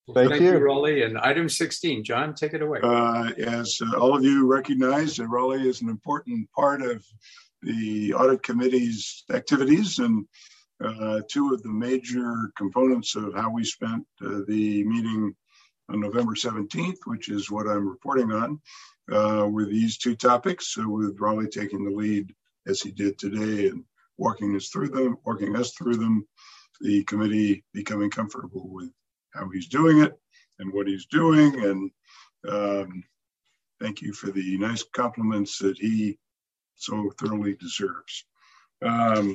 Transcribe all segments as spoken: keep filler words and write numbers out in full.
Well, Thank thank you. you, Raleigh. And item sixteen, John, take it away. Uh, as uh, all of you recognize, uh, Raleigh is an important part of the audit committee's activities, and uh, two of the major components of how we spent uh, the meeting on November seventeenth, which is what I'm reporting on, uh, were these two topics, so with Raleigh taking the lead as he did today and walking us through them, walking us through them, the committee becoming comfortable with how he's doing it and what he's doing. And um, thank you for the nice compliments that he so thoroughly deserves. Um,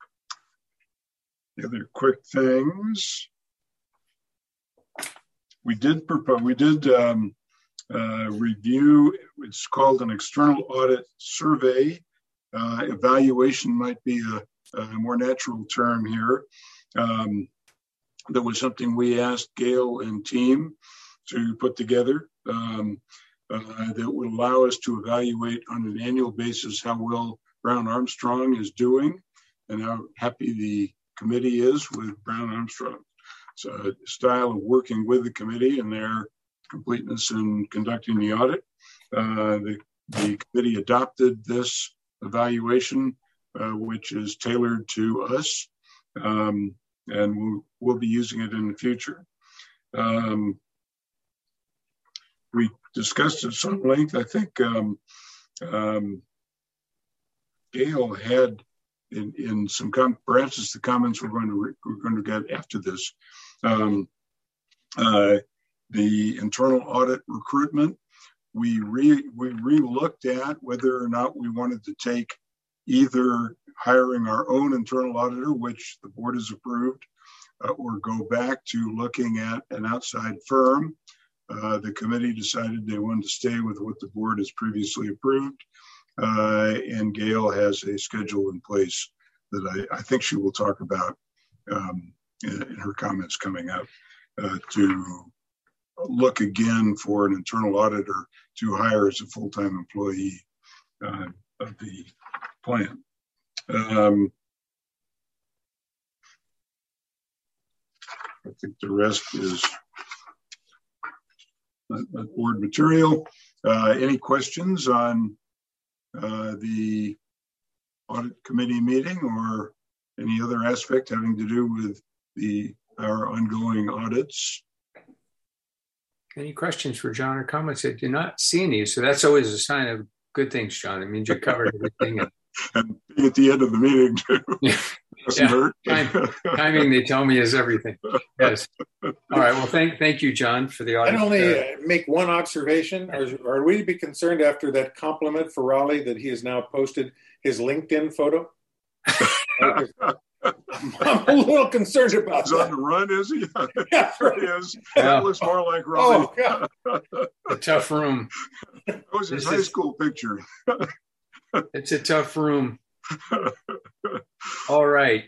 the other quick things, we did propose, we did um, uh, review, it's called an external audit survey. Uh, evaluation might be a, a more natural term here. Um, that was something we asked Gail and team to put together um, uh, that would allow us to evaluate on an annual basis how well Brown Armstrong is doing and how happy the committee is with Brown Armstrong. It's a style of working with the committee and their completeness in conducting the audit. Uh, the, the committee adopted this evaluation, uh, which is tailored to us. Um, and we'll, we'll be using it in the future. Um, we discussed at some length, I think um, um, Gail had in, in some, com perhaps the comments we're going to, we're going to get after this, um, uh, the internal audit recruitment. We re, we re-looked at whether or not we wanted to take either hiring our own internal auditor, which the board has approved, uh, or go back to looking at an outside firm. Uh, the committee decided they wanted to stay with what the board has previously approved. Uh, and Gail has a schedule in place that I, I think she will talk about um, in, in her comments coming up uh, to look again for an internal auditor to hire as a full-time employee uh, of the plan. Um, I think the rest is board material. Uh, any questions on uh, the audit committee meeting or any other aspect having to do with the our ongoing audits? Any questions for John or comments? I do not see any, so that's always a sign of good things, John. It means you covered everything. And, and being at the end of the meeting too. Yeah, doesn't hurt. Time, timing, they tell me, is everything. Yes. All right. Well, thank thank you, John, for the audit. I'd only uh, make one observation. Are, are we to be concerned after that compliment for Raleigh that he has now posted his LinkedIn photo? I'm, I'm a little concerned about He's that. on the run, is he? Yeah, right. He is. Yeah. That looks more like Raleigh. Oh, God. A tough room. That was his This high is- school picture. It's a tough room. All right.